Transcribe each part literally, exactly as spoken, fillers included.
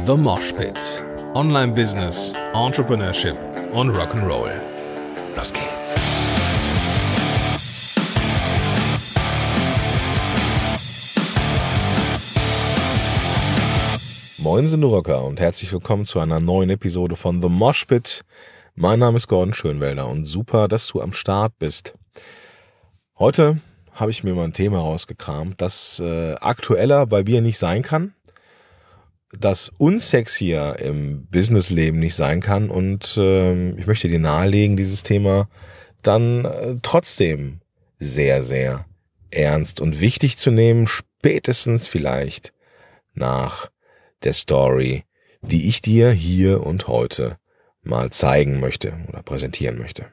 The Mosh Pit. Online Business, Entrepreneurship und Rock'n'Roll. Los geht's. Moin, du Rocker, und herzlich willkommen zu einer neuen Episode von The Mosh Pit. Mein Name ist Gordon Schönwelder und super, dass du am Start bist. Heute habe ich mir mal ein Thema rausgekramt, das äh, aktueller bei mir nicht sein kann, das unsexier im Businessleben nicht sein kann, und äh, ich möchte dir nahelegen, dieses Thema dann äh, trotzdem sehr, sehr ernst und wichtig zu nehmen, spätestens vielleicht nach der Story, die ich dir hier und heute mal zeigen möchte oder präsentieren möchte.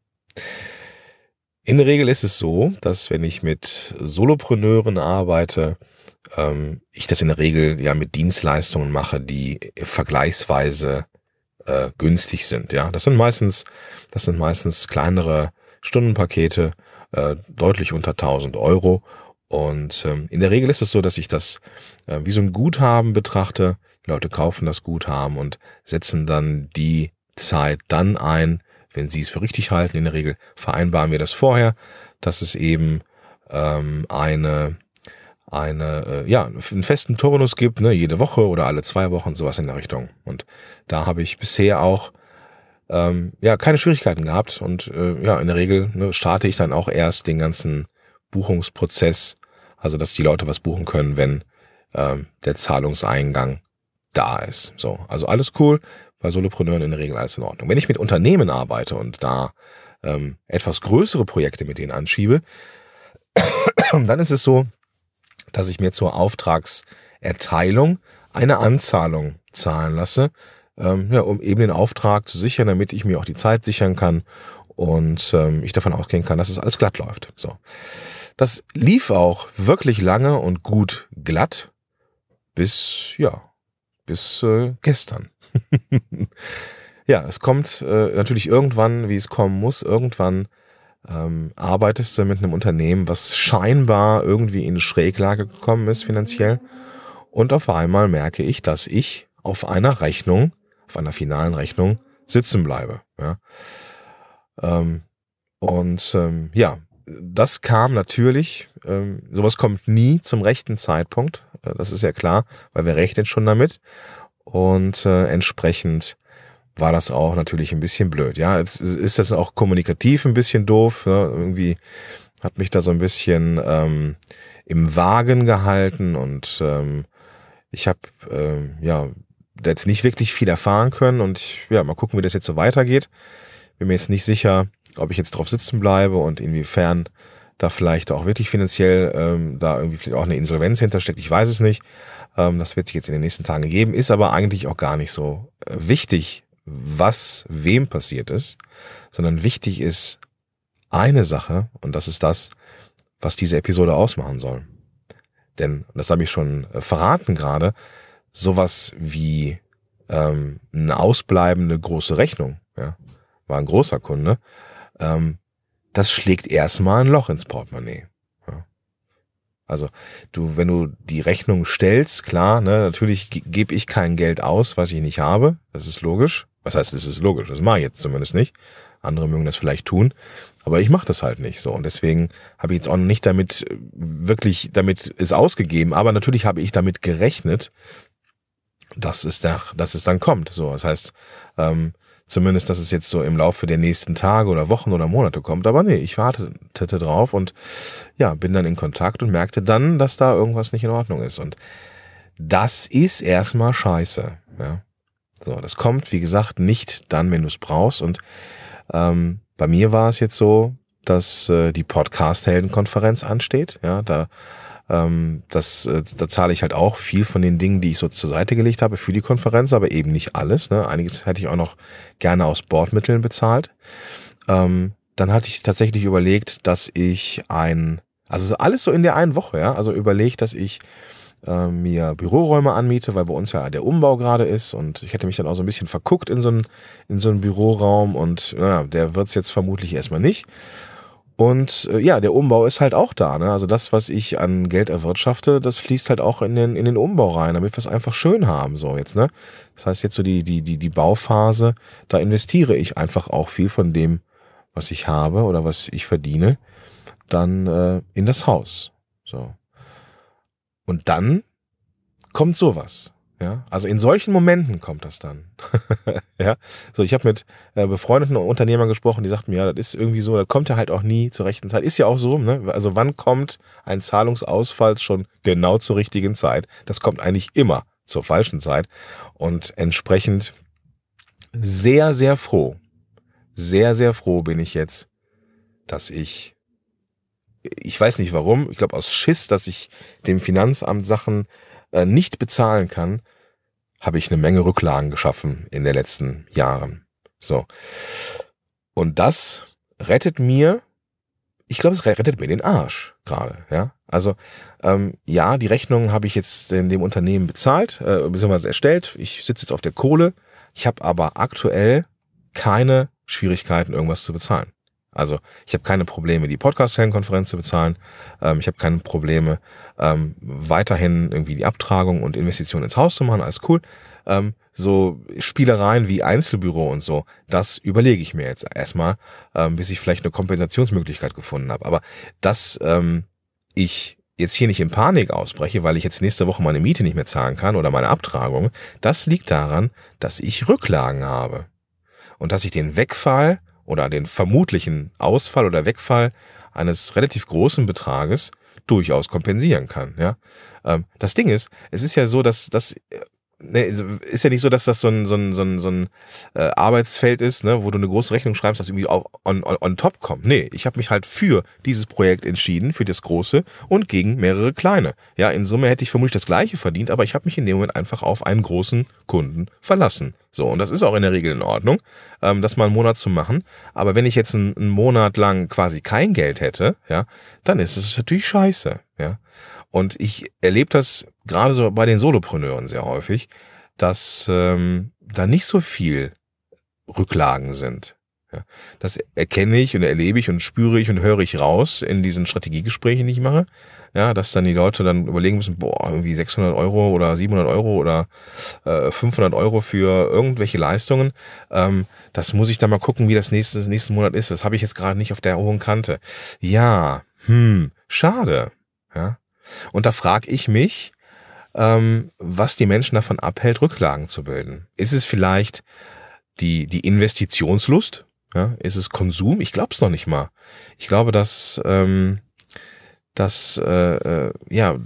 In der Regel ist es so, dass wenn ich mit Solopreneuren arbeite, ähm, ich das in der Regel ja mit Dienstleistungen mache, die vergleichsweise äh, günstig sind. Ja, das sind meistens, das sind meistens kleinere Stundenpakete, äh, deutlich unter tausend Euro. Und ähm, in der Regel ist es so, dass ich das äh, wie so ein Guthaben betrachte. Die Leute kaufen das Guthaben und setzen dann die Zeit dann ein, wenn sie es für richtig halten. In der Regel vereinbaren wir das vorher, dass es eben ähm, eine, eine, äh, ja, einen festen Turnus gibt, ne, jede Woche oder alle zwei Wochen, sowas in der Richtung. Und da habe ich bisher auch ähm, ja keine Schwierigkeiten gehabt. Und äh, ja, in der Regel ne, starte ich dann auch erst den ganzen Buchungsprozess, also dass die Leute was buchen können, wenn ähm, der Zahlungseingang da ist. So, also alles cool. Bei Solopreneuren in der Regel alles in Ordnung. Wenn ich mit Unternehmen arbeite und da ähm, etwas größere Projekte mit denen anschiebe, dann ist es so, dass ich mir zur Auftragserteilung eine Anzahlung zahlen lasse, ähm, ja, um eben den Auftrag zu sichern, damit ich mir auch die Zeit sichern kann und ähm, ich davon ausgehen kann, dass es alles glatt läuft. So, das lief auch wirklich lange und gut glatt bis ja bis äh, gestern. Ja, es kommt äh, natürlich irgendwann, wie es kommen muss. Irgendwann ähm, arbeitest du mit einem Unternehmen, was scheinbar irgendwie in eine Schräglage gekommen ist finanziell. Und auf einmal merke ich, dass ich auf einer Rechnung, auf einer finalen Rechnung sitzen bleibe. Ja. Ähm, und ähm, ja, das kam natürlich, ähm, sowas kommt nie zum rechten Zeitpunkt. Äh, das ist ja klar, weil wir rechnen schon damit. Und äh, entsprechend war das auch natürlich ein bisschen blöd. Ja, jetzt ist das auch kommunikativ ein bisschen doof. Ja? Irgendwie hat mich da so ein bisschen ähm, im Wagen gehalten und ähm, ich habe ähm, ja jetzt nicht wirklich viel erfahren können und ich, ja, mal gucken, wie das jetzt so weitergeht. Bin mir jetzt nicht sicher, ob ich jetzt drauf sitzen bleibe und inwiefern da vielleicht auch wirklich finanziell ähm, da irgendwie vielleicht auch eine Insolvenz hintersteckt. Ich weiß es nicht. Ähm, das wird sich jetzt in den nächsten Tagen geben. Ist aber eigentlich auch gar nicht so äh, wichtig, was wem passiert ist, sondern wichtig ist eine Sache, und das ist das, was diese Episode ausmachen soll. Denn, das habe ich schon äh, verraten gerade, sowas wie ähm, eine ausbleibende große Rechnung, ja, war ein großer Kunde, ähm, das schlägt erstmal ein Loch ins Portemonnaie. Ja. Also du, wenn du die Rechnung stellst, klar, ne, natürlich ge- gebe ich kein Geld aus, was ich nicht habe. Das ist logisch. Was heißt, das ist logisch? Das mache ich jetzt zumindest nicht. Andere mögen das vielleicht tun, aber ich mache das halt nicht so. Und deswegen habe ich jetzt auch nicht damit wirklich damit es ausgegeben. Aber natürlich habe ich damit gerechnet, dass es da, dass es dann kommt. So, das heißt, ähm, zumindest, dass es jetzt so im Laufe der nächsten Tage oder Wochen oder Monate kommt. Aber nee, ich wartete drauf und ja, bin dann in Kontakt und merkte dann, dass da irgendwas nicht in Ordnung ist. Und das ist erstmal scheiße. Ja. So, das kommt, wie gesagt, nicht dann, wenn du es brauchst. Und ähm, bei mir war es jetzt so, dass äh, die Podcast-Helden-Konferenz ansteht. Ja, da Ähm, das, äh, da zahle ich halt auch viel von den Dingen, die ich so zur Seite gelegt habe für die Konferenz, aber eben nicht alles. Ne? Einiges hätte ich auch noch gerne aus Bordmitteln bezahlt. Ähm, dann hatte ich tatsächlich überlegt, dass ich ein, also alles so in der einen Woche, ja, also überlegt, dass ich äh, mir Büroräume anmiete, weil bei uns ja der Umbau gerade ist und ich hätte mich dann auch so ein bisschen verguckt in so einen, in so einen Büroraum und naja, der wird's jetzt vermutlich erstmal nicht. Und äh, ja, der Umbau ist halt auch da. Ne? Also das, was ich an Geld erwirtschafte, das fließt halt auch in den, in den Umbau rein, damit wir es einfach schön haben. So jetzt, ne? Das heißt, jetzt so die, die, die, die Bauphase, da investiere ich einfach auch viel von dem, was ich habe oder was ich verdiene, dann äh, in das Haus. So. Und dann kommt sowas. Ja, also in solchen Momenten kommt das dann. Ja, so ich habe mit äh, befreundeten Unternehmern gesprochen, die sagten mir, ja, das ist irgendwie so, da kommt er halt auch nie zur rechten Zeit. Ist ja auch so, ne? Also wann kommt ein Zahlungsausfall schon genau zur richtigen Zeit? Das kommt eigentlich immer zur falschen Zeit und entsprechend sehr, sehr froh, sehr, sehr froh bin ich jetzt, dass ich, ich weiß nicht warum, ich glaube aus Schiss, dass ich dem Finanzamt Sachen nicht bezahlen kann, habe ich eine Menge Rücklagen geschaffen in den letzten Jahren. So. Und das rettet mir, ich glaube, es rettet mir den Arsch gerade, ja. Also, ähm, ja, die Rechnung habe ich jetzt in dem Unternehmen bezahlt, äh, beziehungsweise erstellt. Ich sitze jetzt auf der Kohle. Ich habe aber aktuell keine Schwierigkeiten, irgendwas zu bezahlen. Also ich habe keine Probleme, die Podcast-Konferenz zu bezahlen. Ähm, ich habe keine Probleme, ähm, weiterhin irgendwie die Abtragung und Investition ins Haus zu machen. Alles cool. Ähm, so Spielereien wie Einzelbüro und so, das überlege ich mir jetzt erstmal, ähm, bis ich vielleicht eine Kompensationsmöglichkeit gefunden habe. Aber dass ähm, ich jetzt hier nicht in Panik ausbreche, weil ich jetzt nächste Woche meine Miete nicht mehr zahlen kann oder meine Abtragung, das liegt daran, dass ich Rücklagen habe. Und dass ich den Wegfall oder den vermutlichen Ausfall oder Wegfall eines relativ großen Betrages durchaus kompensieren kann. Ja, ähm, das Ding ist, es ist ja so, dass das ne, ist ja nicht so, dass das so ein so ein so ein, so ein äh, Arbeitsfeld ist, ne, wo du eine große Rechnung schreibst, das irgendwie auch on, on, on top kommt. Nee, ich habe mich halt für dieses Projekt entschieden, für das große und gegen mehrere kleine. Ja, in Summe hätte ich vermutlich das gleiche verdient, aber ich habe mich in dem Moment einfach auf einen großen Kunden verlassen. So, und das ist auch in der Regel in Ordnung, ähm, das mal einen Monat zu machen. Aber wenn ich jetzt einen, einen Monat lang quasi kein Geld hätte, ja, dann ist es natürlich scheiße, ja. Und ich erlebe das gerade so bei den Solopreneuren sehr häufig, dass ähm, da nicht so viel Rücklagen sind. Ja, das erkenne ich und erlebe ich und spüre ich und höre ich raus in diesen Strategiegesprächen, die ich mache. Ja, dass dann die Leute dann überlegen müssen, boah, irgendwie sechshundert Euro oder siebenhundert Euro oder äh, fünfhundert Euro für irgendwelche Leistungen. Ähm, das muss ich dann mal gucken, wie das nächste, nächsten Monat ist. Das habe ich jetzt gerade nicht auf der hohen Kante. Ja, hm, schade. Ja. Und da frage ich mich, ähm, was die Menschen davon abhält, Rücklagen zu bilden. Ist es vielleicht die, die Investitionslust? Ja? Ist es Konsum? Ich glaube es noch nicht mal. Ich glaube, dass, ähm, dass, äh, äh, ja,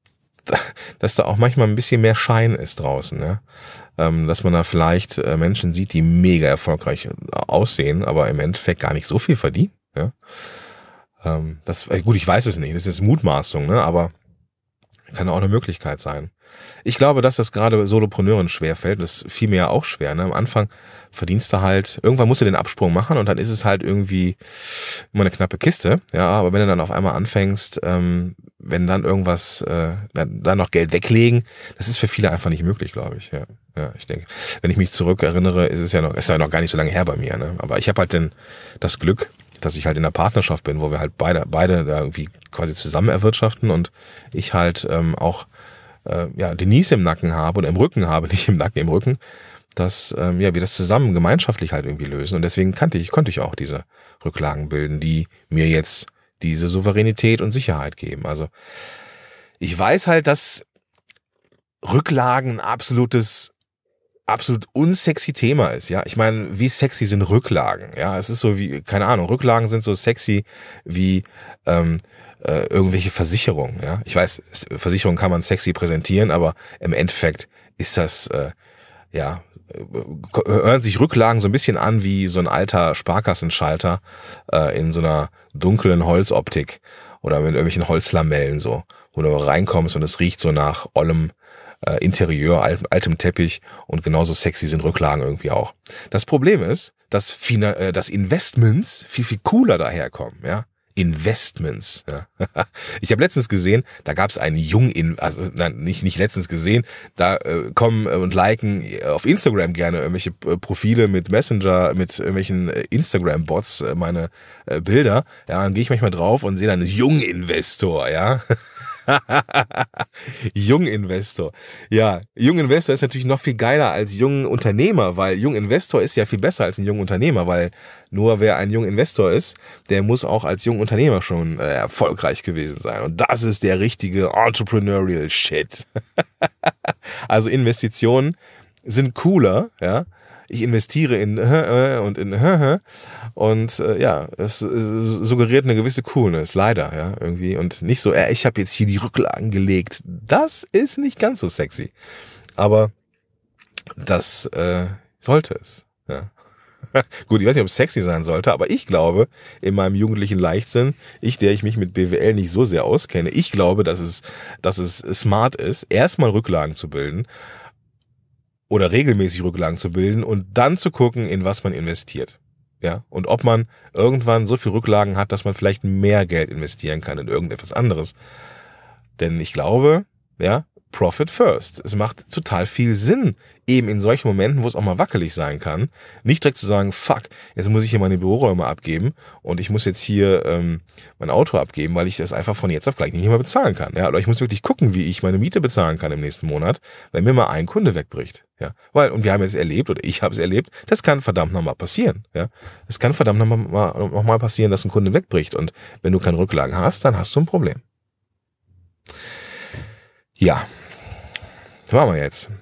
dass da auch manchmal ein bisschen mehr Schein ist draußen. Ja? Ähm, dass man da vielleicht äh, Menschen sieht, die mega erfolgreich aussehen, aber im Endeffekt gar nicht so viel verdienen. Ja? Das, gut, ich weiß es nicht, das ist Mutmaßung, ne? Aber kann auch eine Möglichkeit sein. Ich glaube, dass das gerade Solopreneuren schwerfällt. Das fiel mir ja auch schwer. Ne? Am Anfang verdienst du halt, irgendwann musst du den Absprung machen und dann ist es halt irgendwie immer eine knappe Kiste. Ja, aber wenn du dann auf einmal anfängst, ähm, wenn dann irgendwas, äh, dann, dann noch Geld weglegen, das ist für viele einfach nicht möglich, glaube ich. Ja, ja, ich denke, wenn ich mich zurückerinnere, ist es ja noch, ist ja noch gar nicht so lange her bei mir. Ne? Aber ich habe halt den, das Glück, dass ich halt in einer Partnerschaft bin, wo wir halt beide beide da irgendwie quasi zusammen erwirtschaften und ich halt ähm, auch äh, ja Denise im Nacken habe oder im Rücken habe, nicht im Nacken, im Rücken, dass ähm, ja wir das zusammen gemeinschaftlich halt irgendwie lösen und deswegen kannte ich konnte ich auch diese Rücklagen bilden, die mir jetzt diese Souveränität und Sicherheit geben. Also ich weiß halt, dass Rücklagen ein absolutes absolut unsexy Thema ist, ja. Ich meine, wie sexy sind Rücklagen? Ja, es ist so wie, keine Ahnung, Rücklagen sind so sexy wie ähm, äh, irgendwelche Versicherungen, ja. Ich weiß, Versicherungen kann man sexy präsentieren, aber im Endeffekt ist das, äh, ja, hören sich Rücklagen so ein bisschen an wie so ein alter Sparkassenschalter äh, in so einer dunklen Holzoptik oder mit irgendwelchen Holzlamellen so, wo du reinkommst und es riecht so nach ollem Äh, Interieur, alt, altem Teppich und genauso sexy sind Rücklagen irgendwie auch. Das Problem ist, dass, Fina- äh, dass Investments viel, viel cooler daherkommen, ja. Investments. Ja. Ich habe letztens gesehen, da gab es einen Jung, also nein, nicht nicht letztens gesehen, da äh, kommen und liken auf Instagram gerne irgendwelche äh, Profile mit Messenger, mit irgendwelchen äh, Instagram-Bots äh, meine äh, Bilder. Ja, dann gehe ich manchmal drauf und sehe dann Junginvestor, ja. Junginvestor. Ja, Junginvestor ist natürlich noch viel geiler als Jungunternehmer, weil Junginvestor ist ja viel besser als ein Jungunternehmer, weil nur wer ein Junginvestor ist, der muss auch als Jungunternehmer schon äh, erfolgreich gewesen sein. Und das ist der richtige Entrepreneurial Shit. Also Investitionen sind cooler, ja. Ich investiere in äh, und in äh, und äh, ja, es äh, suggeriert eine gewisse Coolness, leider, ja, irgendwie. Und nicht so, äh, ich habe jetzt hier die Rücklagen gelegt. Das ist nicht ganz so sexy. Aber das äh, sollte es, ja. Gut, ich weiß nicht, ob es sexy sein sollte, aber ich glaube, in meinem jugendlichen Leichtsinn, ich, der ich mich mit B W L nicht so sehr auskenne, ich glaube, dass es, dass es smart ist, erstmal Rücklagen zu bilden, oder regelmäßig Rücklagen zu bilden und dann zu gucken, in was man investiert. Ja, und ob man irgendwann so viel Rücklagen hat, dass man vielleicht mehr Geld investieren kann in irgendetwas anderes. Denn ich glaube, ja, Profit first. Es macht total viel Sinn, eben in solchen Momenten, wo es auch mal wackelig sein kann, nicht direkt zu sagen, fuck, jetzt muss ich hier meine Büroräume abgeben und ich muss jetzt hier ähm, mein Auto abgeben, weil ich das einfach von jetzt auf gleich nicht mehr bezahlen kann. Ja, oder ich muss wirklich gucken, wie ich meine Miete bezahlen kann im nächsten Monat, wenn mir mal ein Kunde wegbricht. Ja, weil, und wir haben jetzt erlebt, oder ich habe es erlebt, das kann verdammt nochmal passieren. Ja, es kann verdammt nochmal noch mal passieren, dass ein Kunde wegbricht und wenn du keine Rücklagen hast, dann hast du ein Problem. Ja, was machen wir jetzt?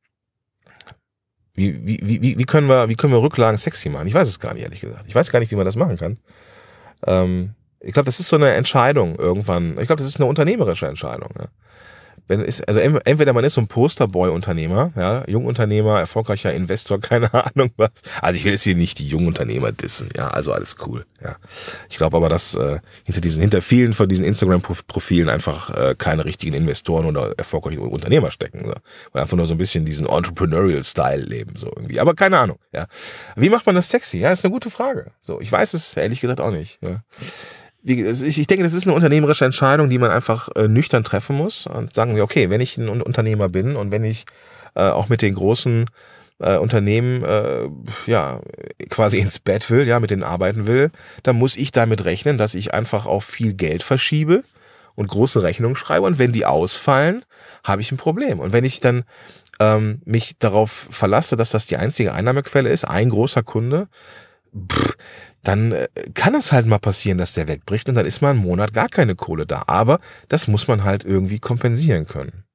Wie, wie, wie, wie, können wir, wie können wir Rücklagen sexy machen? Ich weiß es gar nicht, ehrlich gesagt. Ich weiß gar nicht, wie man das machen kann. Ähm, ich glaube, das ist so eine Entscheidung irgendwann. Ich glaube, das ist eine unternehmerische Entscheidung. Ja. Wenn es, also entweder man ist so ein Posterboy-Unternehmer, ja, Jungunternehmer, erfolgreicher Investor, keine Ahnung was. Also ich will jetzt hier nicht die Jungunternehmer dissen, ja, also alles cool, ja. Ich glaube aber, dass äh, hinter diesen, hinter vielen von diesen Instagram-Profilen einfach äh, keine richtigen Investoren oder erfolgreiche Unternehmer stecken, so. Weil einfach nur so ein bisschen diesen Entrepreneurial-Style leben, so irgendwie. Aber keine Ahnung, ja. Wie macht man das sexy? Ja, ist eine gute Frage. So, ich weiß es ehrlich gesagt auch nicht, ja. Ich denke, das ist eine unternehmerische Entscheidung, die man einfach äh, nüchtern treffen muss und sagen wir, okay, wenn ich ein Unternehmer bin und wenn ich äh, auch mit den großen äh, Unternehmen äh, ja quasi ins Bett will, ja, mit denen arbeiten will, dann muss ich damit rechnen, dass ich einfach auch viel Geld verschiebe und große Rechnungen schreibe und wenn die ausfallen, habe ich ein Problem. Und wenn ich dann ähm, mich darauf verlasse, dass das die einzige Einnahmequelle ist, ein großer Kunde, pff, dann kann es halt mal passieren, dass der wegbricht und dann ist mal einen Monat gar keine Kohle da. Aber das muss man halt irgendwie kompensieren können.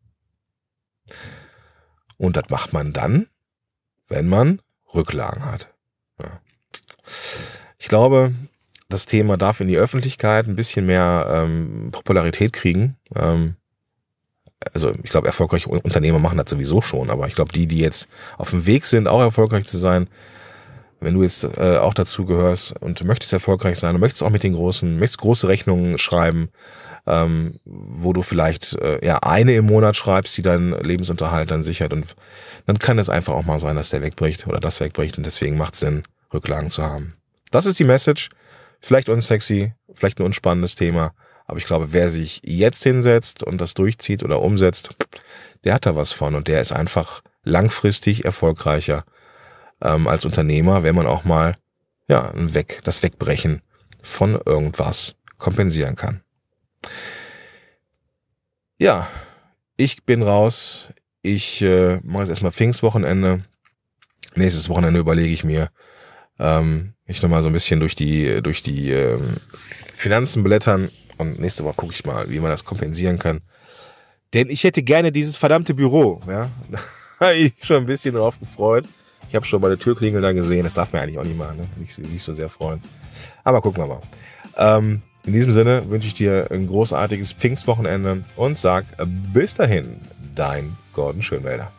Und das macht man dann, wenn man Rücklagen hat. Ja. Ich glaube, das Thema darf in die Öffentlichkeit ein bisschen mehr ähm, Popularität kriegen. Ähm, also ich glaube, erfolgreiche Unternehmer machen das sowieso schon, aber ich glaube, die, die jetzt auf dem Weg sind, auch erfolgreich zu sein, wenn du jetzt äh, auch dazu gehörst und möchtest erfolgreich sein und möchtest auch mit den großen, möchtest große Rechnungen schreiben, ähm, wo du vielleicht äh, ja eine im Monat schreibst, die deinen Lebensunterhalt dann sichert und dann kann es einfach auch mal sein, dass der wegbricht oder das wegbricht und deswegen macht es Sinn, Rücklagen zu haben. Das ist die Message. Vielleicht unsexy, vielleicht ein unspannendes Thema, aber ich glaube, wer sich jetzt hinsetzt und das durchzieht oder umsetzt, der hat da was von und der ist einfach langfristig erfolgreicher als Unternehmer, wenn man auch mal ja weg das Wegbrechen von irgendwas kompensieren kann. Ja, ich bin raus. Ich äh, mache jetzt erstmal Pfingstwochenende. Nächstes Wochenende überlege ich mir, ähm, ich noch mal so ein bisschen durch die durch die ähm, Finanzen blättern und nächste Woche gucke ich mal, wie man das kompensieren kann. Denn ich hätte gerne dieses verdammte Büro. Ja, da habe ich schon ein bisschen drauf gefreut. Ich habe schon meine Türklingel da gesehen, das darf man eigentlich auch nicht machen, ne? Nicht, nicht so sehr freuen. Aber gucken wir mal. Ähm, in diesem Sinne wünsche ich dir ein großartiges Pfingstwochenende und sag bis dahin, dein Gordon Schönwälder.